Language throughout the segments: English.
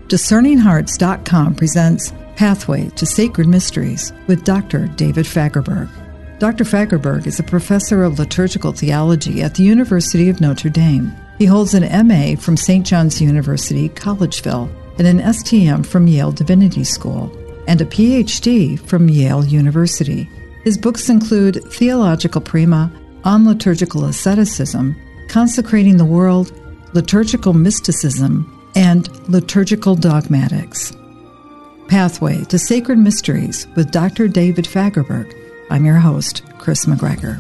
DiscerningHearts.com presents Pathway to Sacred Mysteries with Dr. David Fagerberg. Dr. Fagerberg is a professor of liturgical theology at the University of Notre Dame. He holds an MA from St. John's University, Collegeville, and an STM from Yale Divinity School, and a PhD from Yale University. His books include Theological Prima, On Liturgical Asceticism, Consecrating the World, Liturgical Mysticism, and Liturgical Dogmatics. Pathway to Sacred Mysteries with Dr. David Fagerberg. I'm your host, Chris McGregor.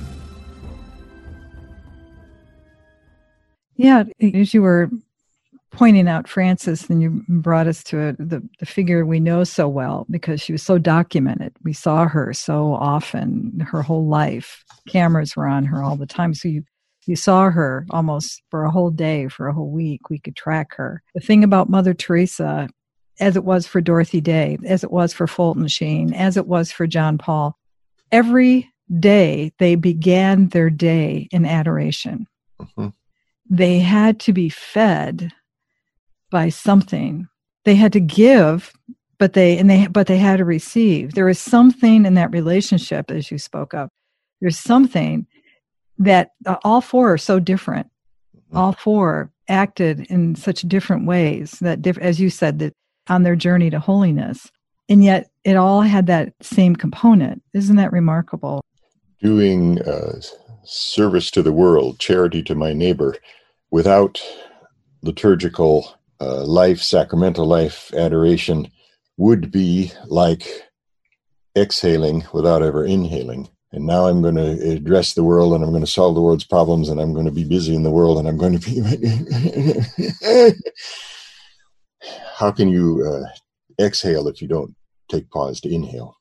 Yeah, as you were pointing out Frances, and you brought us to the figure we know so well because she was so documented. We saw her so often, her whole life. Cameras were on her all the time. So you saw her almost for a whole day, for a whole week. We could track her. The thing about Mother Teresa, as it was for Dorothy Day, as it was for Fulton Sheen, as it was for John Paul, every day they began their day in adoration. Mm-hmm. They had to be fed by something. They had to give, but they had to receive. There is something in that relationship, as you spoke of. There's something that all four are so different. All four acted in such different ways, that as you said, that on their journey to holiness, and yet it all had that same component. Isn't that remarkable? Doing service to the world, charity to my neighbor, without liturgical life, sacramental life, adoration, would be like exhaling without ever inhaling. And now I'm going to address the world, and I'm going to solve the world's problems, and I'm going to be busy in the world, and I'm going to be... How can you exhale if you don't take pause to inhale?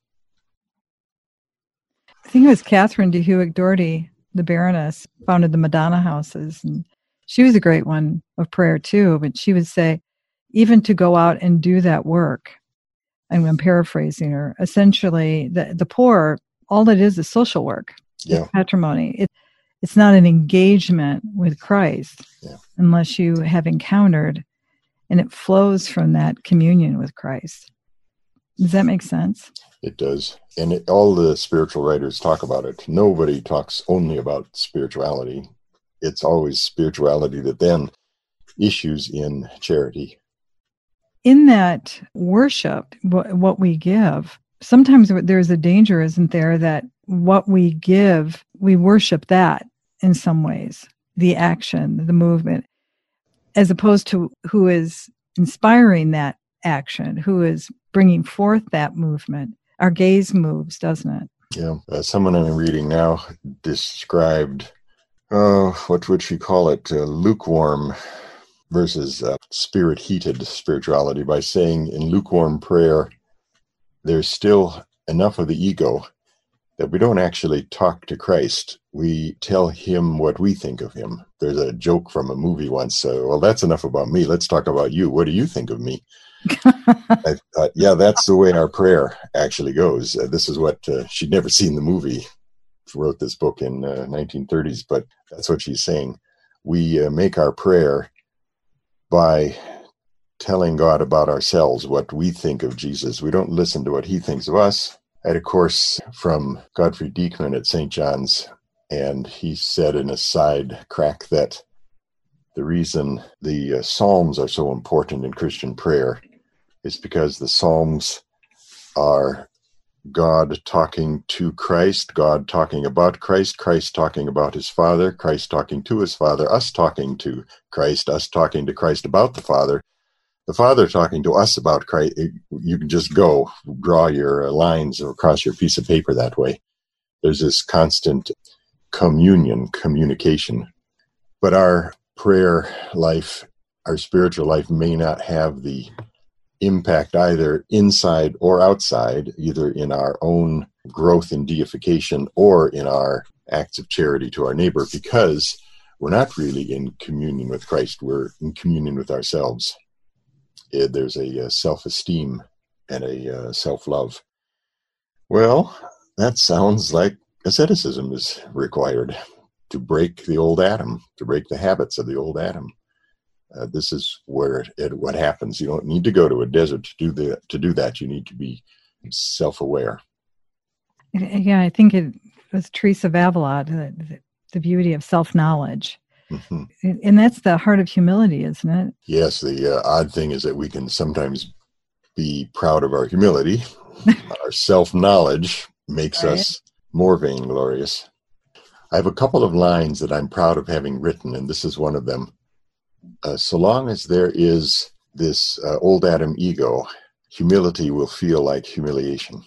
I think it was Catherine de Hewitt Doherty, the Baroness, founded the Madonna houses, and she was a great one of prayer too. But she would say, even to go out and do that work, and I'm paraphrasing her, essentially the poor, all it is social work. Yeah. It's patrimony. It's not an engagement with Christ unless you have encountered, and it flows from that communion with Christ. Does that make sense? It does. And all the spiritual writers talk about it. Nobody talks only about spirituality. It's always spirituality that then issues in charity. In that worship, what we give, sometimes there's a danger, isn't there, that what we give, we worship that in some ways, the action, the movement, as opposed to who is inspiring that action, who is bringing forth that movement. Our gaze moves, doesn't it? Yeah. Someone I'm reading now described, what would she call it, lukewarm versus spirit-heated spirituality by saying in lukewarm prayer, there's still enough of the ego that we don't actually talk to Christ. We tell him what we think of him. There's a joke from a movie once. Well, that's enough about me. Let's talk about you. What do you think of me? I thought, yeah, that's the way our prayer actually goes. This is what she'd never seen the movie. She wrote this book in 1930s, but that's what she's saying. We make our prayer by telling God about ourselves, what we think of Jesus. We don't listen to what he thinks of us. I had a course from Godfrey Diekman at St. John's, and he said in a side crack that the reason the Psalms are so important in Christian prayer is because the Psalms are God talking to Christ, God talking about Christ, Christ talking about his Father, Christ talking to his Father, us talking to Christ, us talking to Christ about the Father talking to us about Christ. You can just draw your lines across your piece of paper that way. There's this constant communication. But our prayer life, our spiritual life may not have the impact either inside or outside, either in our own growth in deification or in our acts of charity to our neighbor, because we're not really in communion with Christ. We're in communion with ourselves. There's a self-esteem and a self-love. Well, that sounds like asceticism is required to break the old Adam, to break the habits of the old Adam. This is where what happens. You don't need to go to a desert to do that. You need to be self-aware. Yeah, I think it was Teresa of Avila, the beauty of self-knowledge. Mm-hmm. And that's the heart of humility, isn't it? Yes, the odd thing is that we can sometimes be proud of our humility. Our self-knowledge makes us more vainglorious. I have a couple of lines that I'm proud of having written, and this is one of them. So long as there is this old Adam ego, humility will feel like humiliation.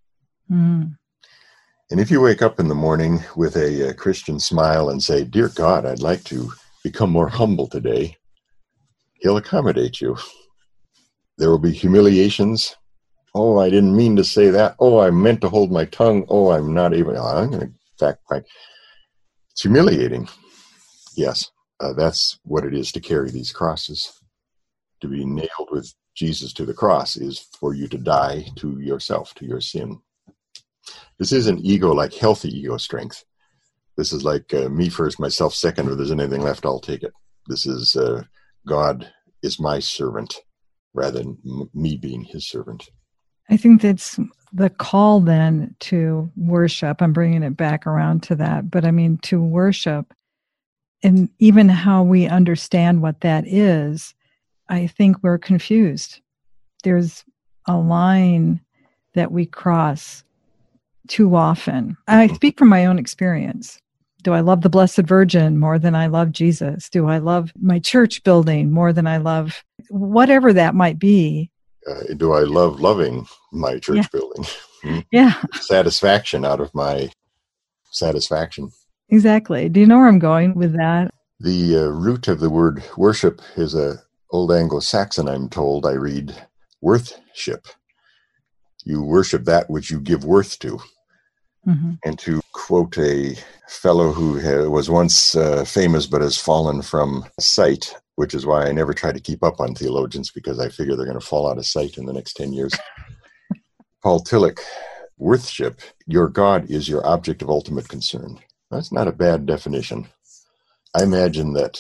Mm. And if you wake up in the morning with a Christian smile and say, "Dear God, I'd like to become more humble today," He'll accommodate you. There will be humiliations. "Oh, I didn't mean to say that. Oh, I meant to hold my tongue. Oh, I'm not able. I'm going to fact find." It's humiliating. Yes, that's what it is to carry these crosses. To be nailed with Jesus to the cross is for you to die to yourself, to your sin. This isn't ego like healthy ego strength. This is like me first, myself second. If there's anything left, I'll take it. This is God is my servant rather than me being his servant. I think that's the call then to worship. I'm bringing it back around to that. But I mean, to worship, and even how we understand what that is, I think we're confused. There's a line that we cross too often. I speak from my own experience. Do I love the Blessed Virgin more than I love Jesus? Do I love my church building more than I love whatever that might be? Do I love loving my church building? Yeah. Satisfaction out of my satisfaction. Exactly. Do you know where I'm going with that? The root of the word worship is a Old Anglo-Saxon, I'm told. I read worthship. You worship that which you give worth to. Mm-hmm. And to quote a fellow who was once famous but has fallen from sight, which is why I never try to keep up on theologians, because I figure they're going to fall out of sight in the next 10 years. Paul Tillich, worthship, your God is your object of ultimate concern. That's not a bad definition. I imagine that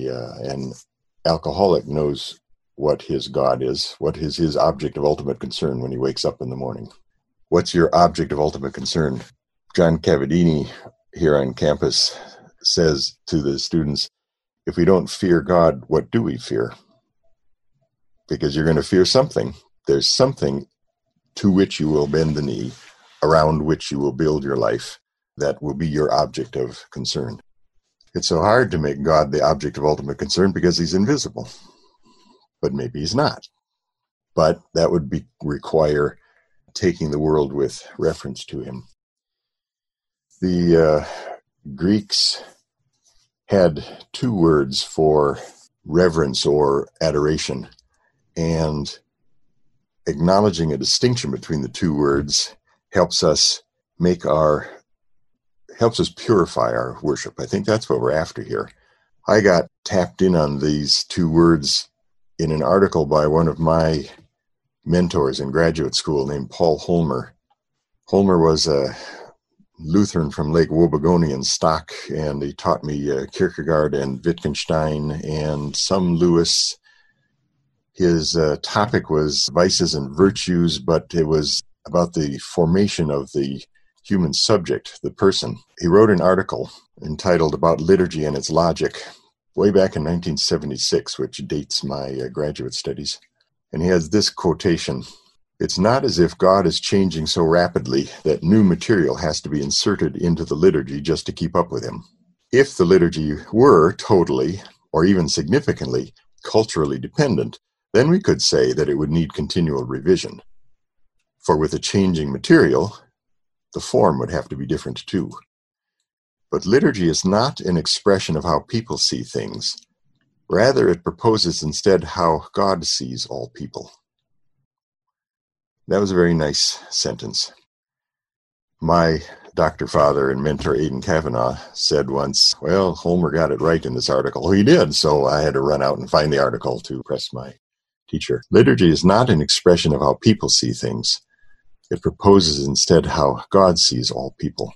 an alcoholic knows what his God is, what is his object of ultimate concern when he wakes up in the morning. What's your object of ultimate concern? John Cavadini here on campus says to the students, if we don't fear God, what do we fear? Because you're going to fear something. There's something to which you will bend the knee, around which you will build your life, that will be your object of concern. It's so hard to make God the object of ultimate concern because he's invisible. But maybe he's not. But that would require taking the world with reference to him. The Greeks had two words for reverence or adoration, and acknowledging a distinction between the two words helps us purify our worship. I think that's what we're after here. I got tapped in on these two words in an article by one of my mentors in graduate school named Paul Holmer. Holmer was a Lutheran from Lake Wobegonia stock, and he taught me Kierkegaard and Wittgenstein and some Lewis. His topic was vices and virtues, but it was about the formation of the human subject, the person. He wrote an article entitled About Liturgy and Its Logic way back in 1976, which dates my graduate studies. And he has this quotation: "It's not as if God is changing so rapidly that new material has to be inserted into the liturgy just to keep up with him. If the liturgy were totally, or even significantly, culturally dependent, then we could say that it would need continual revision. For with a changing material, the form would have to be different too. But liturgy is not an expression of how people see things. Rather, it proposes instead how God sees all people." That was a very nice sentence. My doctor father and mentor, Aidan Kavanaugh, said once, well, Holmer got it right in this article. Well, he did, so I had to run out and find the article to press my teacher. Liturgy is not an expression of how people see things. It proposes instead how God sees all people.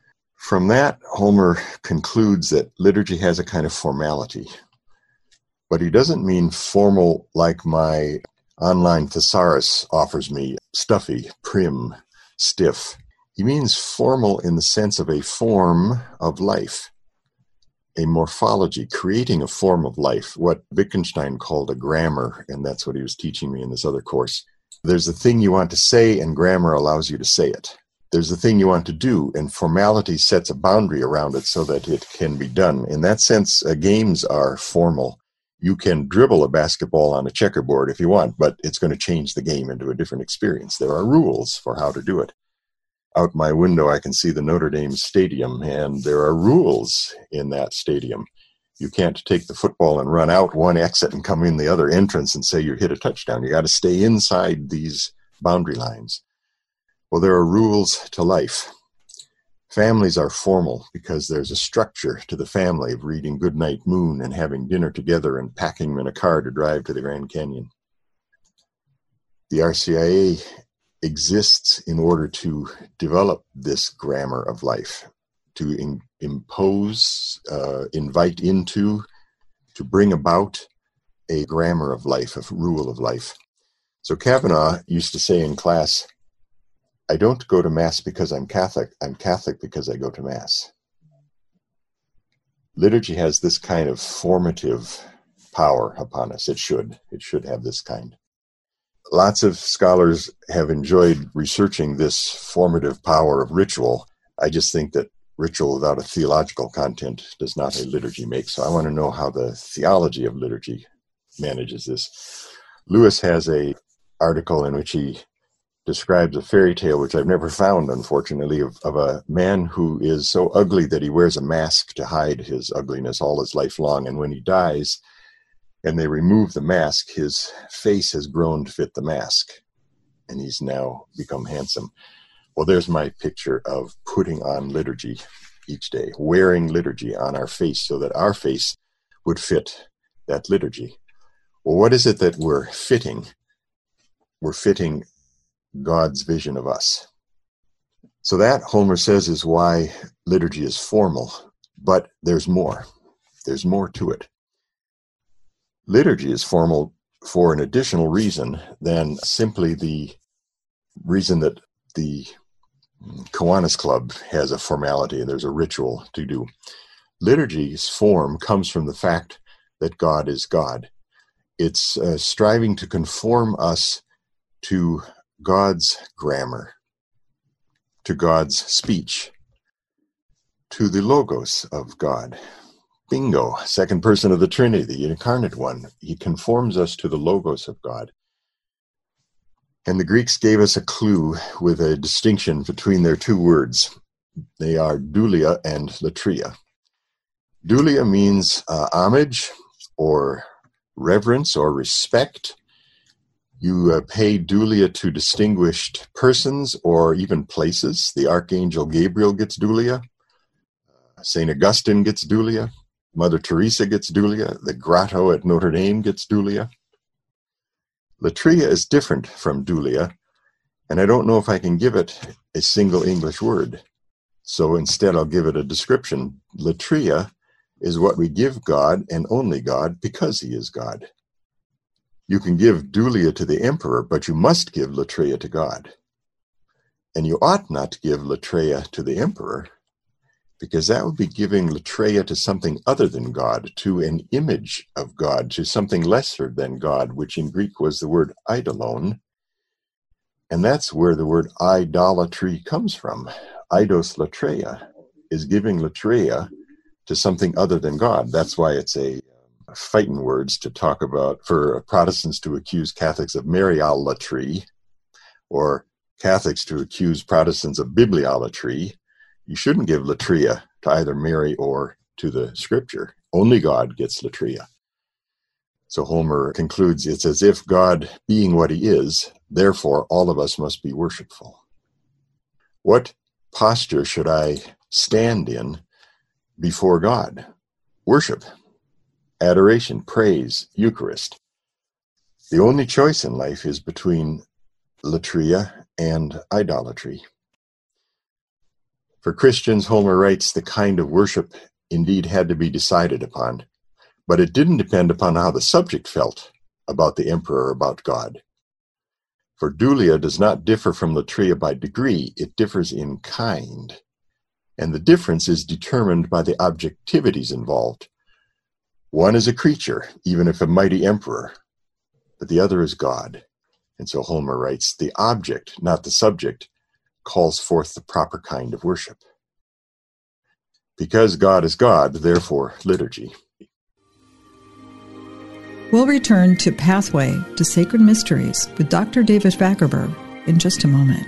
From that, Holmer concludes that liturgy has a kind of formality. But he doesn't mean formal like my online thesaurus offers me, stuffy, prim, stiff. He means formal in the sense of a form of life, a morphology, creating a form of life, what Wittgenstein called a grammar, and that's what he was teaching me in this other course. There's a thing you want to say, and grammar allows you to say it. There's a thing you want to do, and formality sets a boundary around it so that it can be done. In that sense, games are formal. You can dribble a basketball on a checkerboard if you want, but it's going to change the game into a different experience. There are rules for how to do it. Out my window, I can see the Notre Dame Stadium, and there are rules in that stadium. You can't take the football and run out one exit and come in the other entrance and say you hit a touchdown. You got to stay inside these boundary lines. Well, there are rules to life. Families are formal because there's a structure to the family of reading Goodnight Moon and having dinner together and packing them in a car to drive to the Grand Canyon. The RCIA exists in order to develop this grammar of life, to impose, invite into, to bring about a grammar of life, a rule of life. So Kavanaugh used to say in class, I don't go to Mass because I'm Catholic because I go to Mass. Liturgy has this kind of formative power upon us. It should have this kind. Lots of scholars have enjoyed researching this formative power of ritual. I just think that ritual without a theological content does not a liturgy make. So I want to know how the theology of liturgy manages this. Lewis has an article in which he describes a fairy tale, which I've never found, unfortunately, of a man who is so ugly that he wears a mask to hide his ugliness all his life long. And when he dies and they remove the mask, his face has grown to fit the mask, and he's now become handsome. Well, there's my picture of putting on liturgy each day, wearing liturgy on our face so that our face would fit that liturgy. Well, what is it that we're fitting? We're fitting God's vision of us. So that, Homer says, is why liturgy is formal, but there's more. There's more to it. Liturgy is formal for an additional reason than simply the reason that the Kiwanis Club has a formality and there's a ritual to do. Liturgy's form comes from the fact that God is God. It's striving to conform us to God's grammar, to God's speech, to the logos of God. Bingo, second person of the Trinity, the incarnate one. He conforms us to the logos of God. And the Greeks gave us a clue with a distinction between their two words. They are doulia and latria. Doulia means homage or reverence or respect. You pay doulia to distinguished persons or even places. The Archangel Gabriel gets doulia. St. Augustine gets doulia. Mother Teresa gets doulia. The grotto at Notre Dame gets doulia. Latria is different from doulia, and I don't know if I can give it a single English word. So instead I'll give it a description. Latria is what we give God and only God because he is God. You can give doulia to the emperor, but you must give latria to God. And you ought not to give latria to the emperor, because that would be giving latria to something other than God, to an image of God, to something lesser than God, which in Greek was the word eidolon. And that's where the word idolatry comes from. Eidos latreia is giving latria to something other than God. That's why it's a fighting words to talk about for Protestants to accuse Catholics of Mariolatry, or Catholics to accuse Protestants of bibliolatry. You shouldn't give latria to either Mary or to the scripture. Only God gets latria. So Homer concludes, it's as if God being what he is, therefore all of us must be worshipful. What posture should I stand in before God? Worship, adoration, praise, Eucharist. The only choice in life is between latria and idolatry. For Christians, Homer writes, the kind of worship indeed had to be decided upon. but it didn't depend upon how the subject felt about the emperor or about God. For dulia does not differ from latria by degree, it differs in kind. And the difference is determined by the objectivities involved. One is a creature, even if a mighty emperor, but the other is God. And so Homer writes, the object, not the subject, calls forth the proper kind of worship. Because God is God, therefore liturgy. We'll return to Pathway to Sacred Mysteries with Dr. David Fagerberg in just a moment.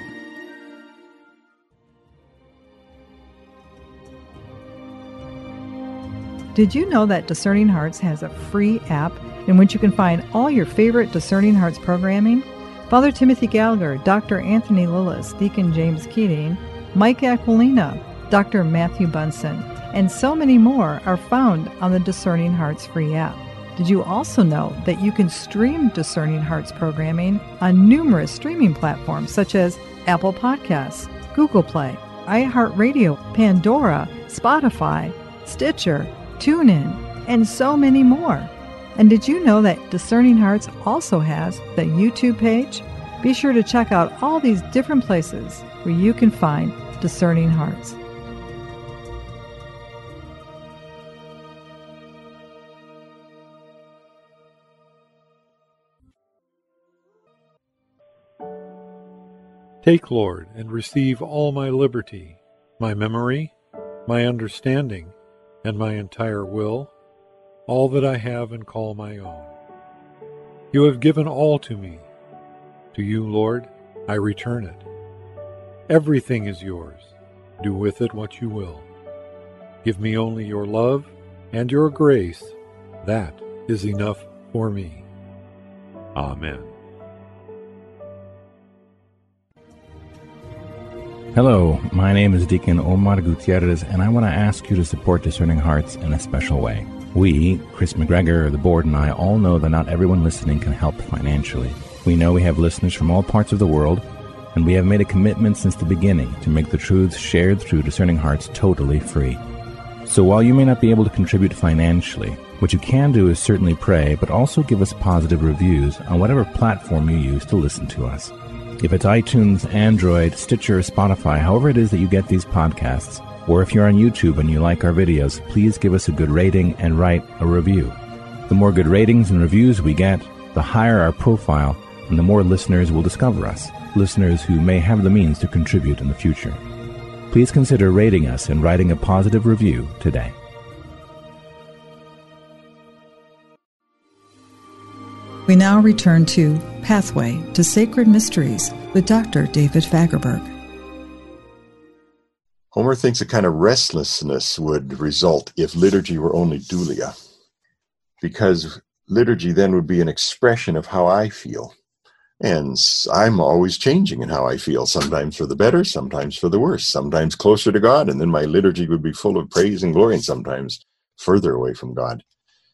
Did you know that Discerning Hearts has a free app in which you can find all your favorite Discerning Hearts programming? Father Timothy Gallagher, Dr. Anthony Lillis, Deacon James Keating, Mike Aquilina, Dr. Matthew Bunson, and so many more are found on the Discerning Hearts free app. Did you also know that you can stream Discerning Hearts programming on numerous streaming platforms such as Apple Podcasts, Google Play, iHeartRadio, Pandora, Spotify, Stitcher, TuneIn, and so many more? And did you know that Discerning Hearts also has the YouTube page? Be sure to check out all these different places where you can find Discerning Hearts. Take, Lord, and receive all my liberty, my memory, my understanding, and my entire will, all that I have and call my own. You have given all to me. To you, Lord, I return it. Everything is yours. Do with it what you will. Give me only your love and your grace. That is enough for me. Amen. Hello, my name is Deacon Omar Gutierrez, and I want to ask you to support Discerning Hearts in a special way. We, Chris McGregor, the board, and I all know that not everyone listening can help financially. We know we have listeners from all parts of the world, and we have made a commitment since the beginning to make the truths shared through Discerning Hearts totally free. So while you may not be able to contribute financially, what you can do is certainly pray, but also give us positive reviews on whatever platform you use to listen to us. If it's iTunes, Android, Stitcher, Spotify, however it is that you get these podcasts, or if you're on YouTube and you like our videos, please give us a good rating and write a review. The more good ratings and reviews we get, the higher our profile, and the more listeners will discover us, listeners who may have the means to contribute in the future. Please consider rating us and writing a positive review today. We now return to Pathway to Sacred Mysteries with Dr. David Fagerberg. Homer thinks a kind of restlessness would result if liturgy were only dulia, because liturgy then would be an expression of how I feel. And I'm always changing in how I feel, sometimes for the better, sometimes for the worse, sometimes closer to God, and then my liturgy would be full of praise and glory, and sometimes further away from God.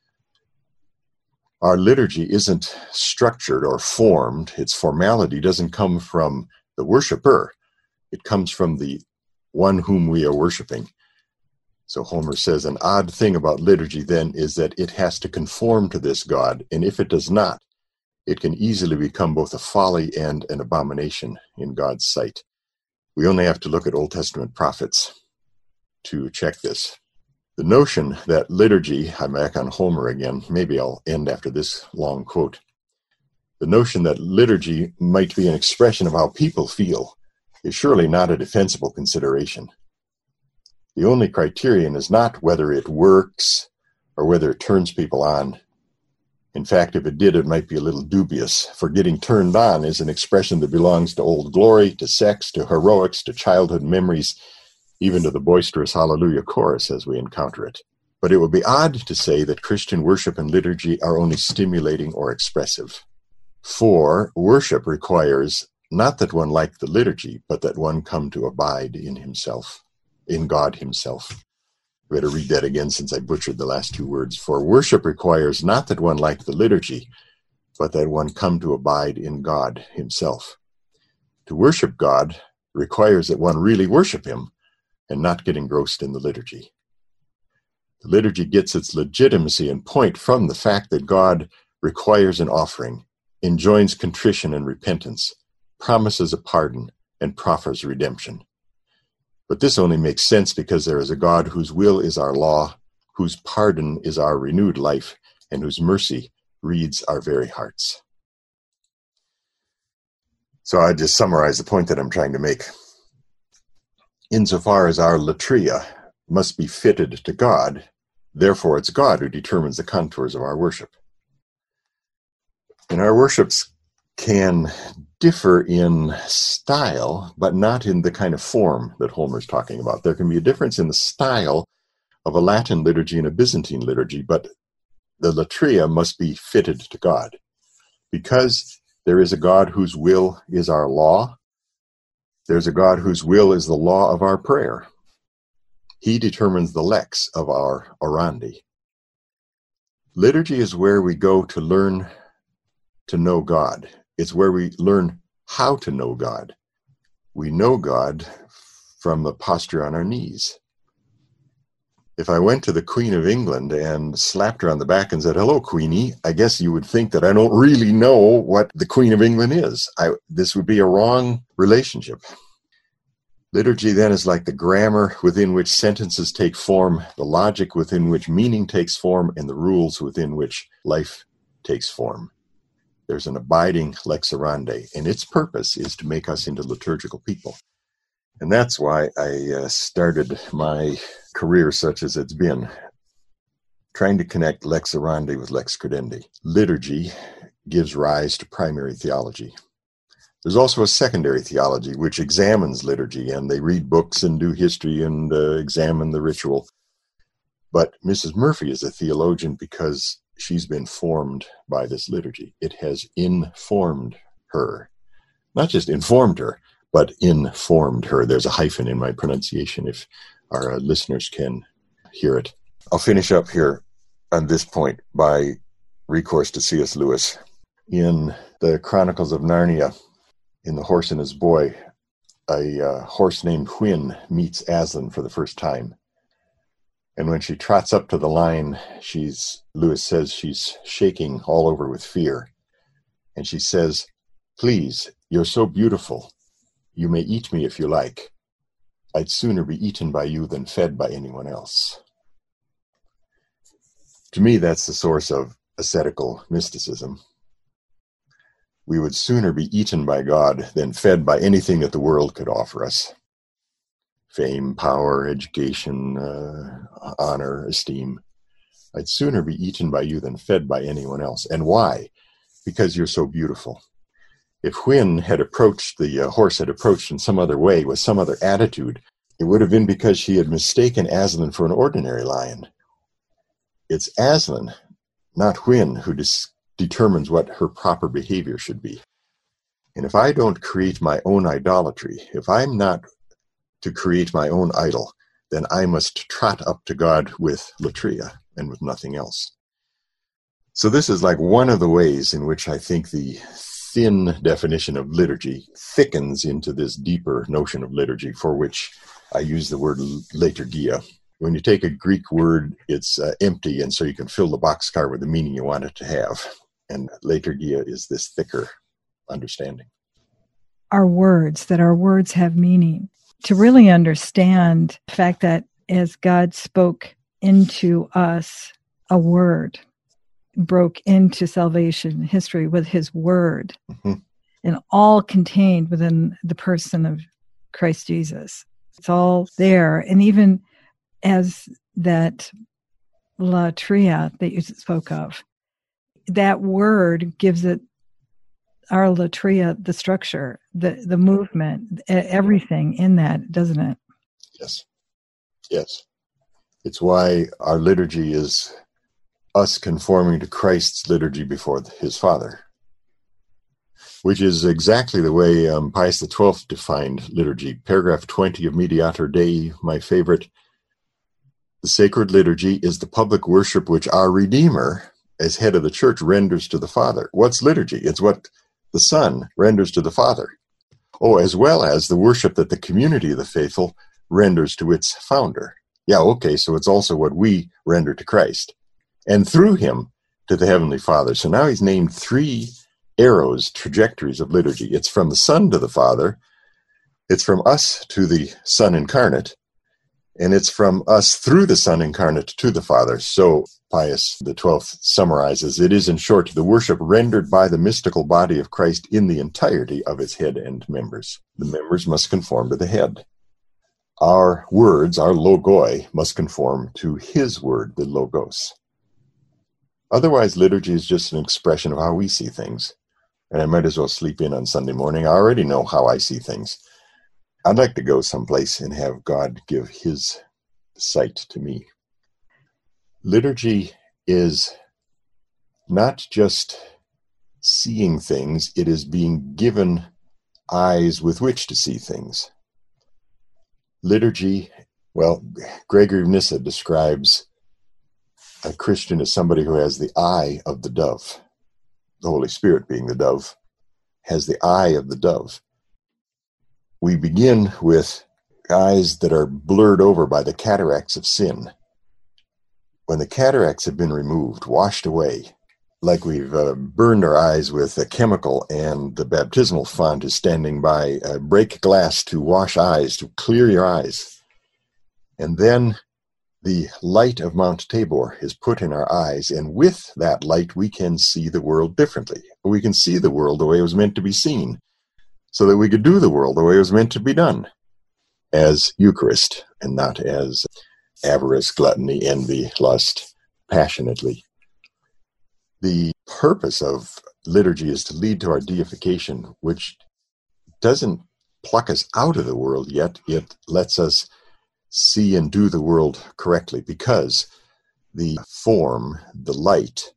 Our liturgy isn't structured or formed. Its formality doesn't come from the worshiper. It comes from the one whom we are worshiping. So Homer says an odd thing about liturgy then is that it has to conform to this God, and if it does not, it can easily become both a folly and an abomination in God's sight. We only have to look at Old Testament prophets to check this. The notion that liturgy, I'm back on Homer again, maybe I'll end after this long quote. The notion that liturgy might be an expression of how people feel is surely not a defensible consideration. The only criterion is not whether it works or whether it turns people on. In fact, if it did, it might be a little dubious, for getting turned on is an expression that belongs to old glory, to sex, to heroics, to childhood memories, even to the boisterous Hallelujah chorus as we encounter it. But it would be odd to say that Christian worship and liturgy are only stimulating or expressive. For worship requires not that one like the liturgy, but that one come to abide in himself, in God himself. I better read that again since I butchered the last two words. For worship requires not that one like the liturgy, but that one come to abide in God himself. To worship God requires that one really worship him and not get engrossed in the liturgy. The liturgy gets its legitimacy and point from the fact that God requires an offering, enjoins contrition and repentance, promises a pardon, and proffers redemption. But this only makes sense because there is a God whose will is our law, whose pardon is our renewed life, and whose mercy reads our very hearts. So I just summarize the point that I'm trying to make. Insofar as our latria must be fitted to God, therefore it's God who determines the contours of our worship. And our worships can differ in style, but not in the kind of form that Holmer's talking about. There can be a difference in the style of a Latin liturgy and a Byzantine liturgy, but the latria must be fitted to God. Because there is a God whose will is our law, there's a God whose will is the law of our prayer. He determines the lex of our orandi. Liturgy is where we go to learn to know God. It's where we learn how to know God. We know God from the posture on our knees. If I went to the Queen of England and slapped her on the back and said, "Hello, Queenie," I guess you would think that I don't really know what the Queen of England is. This would be a wrong relationship. Liturgy then is like the grammar within which sentences take form, the logic within which meaning takes form, and the rules within which life takes form. There's an abiding lex orandi, and its purpose is to make us into liturgical people. And that's why I started my career such as it's been, trying to connect lex orandi with lex credendi. Liturgy gives rise to primary theology. There's also a secondary theology which examines liturgy, and they read books and do history and examine the ritual. But Mrs. Murphy is a theologian because she's been formed by this liturgy. It has informed her. Not just informed her, but informed her. There's a hyphen in my pronunciation if our listeners can hear it. I'll finish up here on this point by recourse to C.S. Lewis. In the Chronicles of Narnia, in The Horse and His Boy, a horse named Hwin meets Aslan for the first time. And when she trots up to the line, Lewis says she's shaking all over with fear. And she says, "Please, you're so beautiful. You may eat me if you like. I'd sooner be eaten by you than fed by anyone else." To me, that's the source of ascetical mysticism. We would sooner be eaten by God than fed by anything that the world could offer us. Fame, power, education, honor, esteem. I'd sooner be eaten by you than fed by anyone else. And why? Because you're so beautiful. If Hwin had approached, the horse had approached in some other way, with some other attitude, it would have been because she had mistaken Aslan for an ordinary lion. It's Aslan, not Hwin, who determines what her proper behavior should be. And if I don't create my own idolatry, if I'm not to create my own idol, then I must trot up to God with latria and with nothing else. So this is like one of the ways in which I think the thin definition of liturgy thickens into this deeper notion of liturgy, for which I use the word liturgia. When you take a Greek word, it's empty, and so you can fill the boxcar with the meaning you want it to have. And liturgia is this thicker understanding. Our words have meaning. To really understand the fact that as God spoke into us, a word broke into salvation history with his word, and all contained within the person of Christ Jesus. It's all there. And even as that latria that you spoke of, that word gives it, our latria, the structure, the movement, everything in that, doesn't it? Yes. Yes. It's why our liturgy is us conforming to Christ's liturgy before his Father, which is exactly the way Pius XII defined liturgy. Paragraph 20 of Mediator Dei, my favorite. The sacred liturgy is the public worship which our Redeemer, as head of the church, renders to the Father. What's liturgy? It's what the Son renders to the Father. Oh, as well as the worship that the community of the faithful renders to its founder. Yeah, okay, so it's also what we render to Christ. And through him to the Heavenly Father. So now he's named 3 arrows, trajectories of liturgy. It's from the Son to the Father. It's from us to the Son incarnate. And it's from us through the Son incarnate to the Father. So Pius XII summarizes, it is in short the worship rendered by the mystical body of Christ in the entirety of its head and members. The members must conform to the head. Our words, our logoi, must conform to his word, the logos. Otherwise, liturgy is just an expression of how we see things. And I might as well sleep in on Sunday morning. I already know how I see things. I'd like to go someplace and have God give his sight to me. Liturgy is not just seeing things, it is being given eyes with which to see things. Liturgy, well, Gregory of Nyssa describes a Christian as somebody who has the eye of the dove. The Holy Spirit, being the dove, has the eye of the dove. We begin with eyes that are blurred over by the cataracts of sin. When the cataracts have been removed, washed away, like we've burned our eyes with a chemical and the baptismal font is standing by, break glass to wash eyes, to clear your eyes. And then the light of Mount Tabor is put in our eyes, and with that light we can see the world differently. We can see the world the way it was meant to be seen, so that we could do the world the way it was meant to be done, as Eucharist, and not as avarice, gluttony, envy, lust, passionately. The purpose of liturgy is to lead to our deification, which doesn't pluck us out of the world yet. It lets us see and do the world correctly, because the form, the light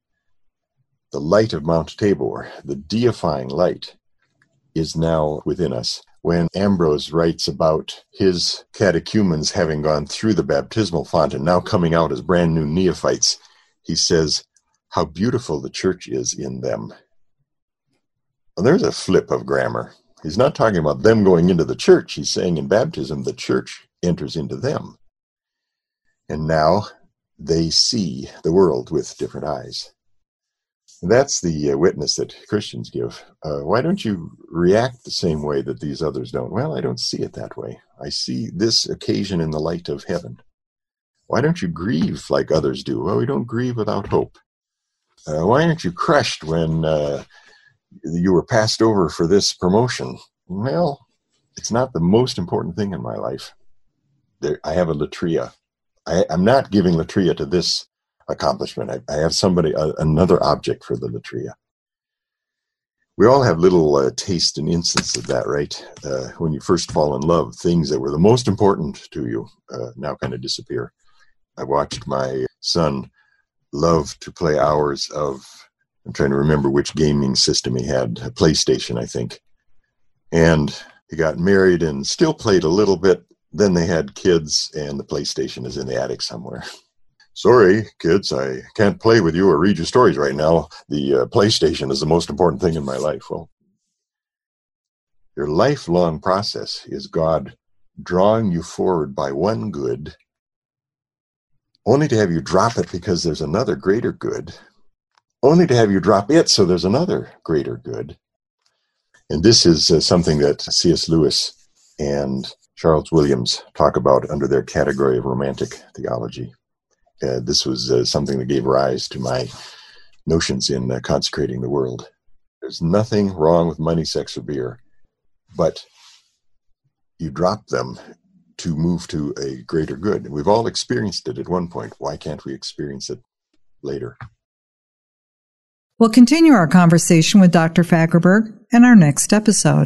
of Mount Tabor, the deifying light, is now within us. When Ambrose writes about his catechumens having gone through the baptismal font and now coming out as brand new neophytes, he says, how beautiful the church is in them. Well, there's a flip of grammar. He's not talking about them going into the church. He's saying in baptism, the church enters into them. And now they see the world with different eyes. That's the witness that Christians give. Why don't you react the same way that these others don't? Well, I don't see it that way. I see this occasion in the light of heaven. Why don't you grieve like others do? Well, we don't grieve without hope. Why aren't you crushed when you were passed over for this promotion? Well, it's not the most important thing in my life. I have a latria. I'm not giving latria to this accomplishment. I have another object for the latria. We all have little taste and instances of that, right? When you first fall in love, things that were the most important to you now kind of disappear. I watched my son love to play hours of, I'm trying to remember which gaming system he had, a PlayStation, I think. And he got married and still played a little bit. Then they had kids, and the PlayStation is in the attic somewhere. Sorry, kids, I can't play with you or read your stories right now. The PlayStation is the most important thing in my life. Well, your lifelong process is God drawing you forward by one good, only to have you drop it because there's another greater good, only to have you drop it so there's another greater good. And this is something that C.S. Lewis and Charles Williams talk about under their category of romantic theology. This was something that gave rise to my notions in consecrating the world. There's nothing wrong with money, sex, or beer, but you drop them to move to a greater good. We've all experienced it at one point. Why can't we experience it later? We'll continue our conversation with Dr. Fagerberg in our next episode.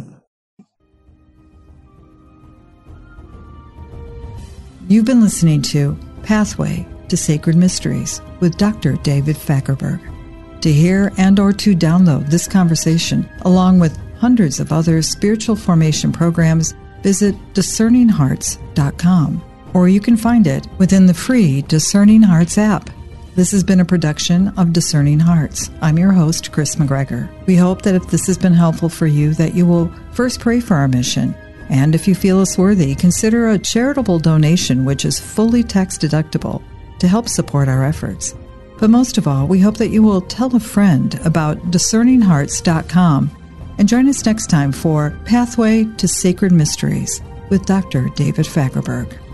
You've been listening to Pathway to Sacred Mysteries with Dr. David Fagerberg. To hear and or to download this conversation, along with hundreds of other spiritual formation programs, visit discerninghearts.com, or you can find it within the free Discerning Hearts app. This has been a production of Discerning Hearts. I'm your host, Chris McGregor. We hope that if this has been helpful for you, that you will first pray for our mission, And if you feel us worthy, consider a charitable donation which is fully tax deductible to help support our efforts. But most of all, we hope that you will tell a friend about discerninghearts.com and join us next time for Pathway to Sacred Mysteries with Dr. David Fagerberg.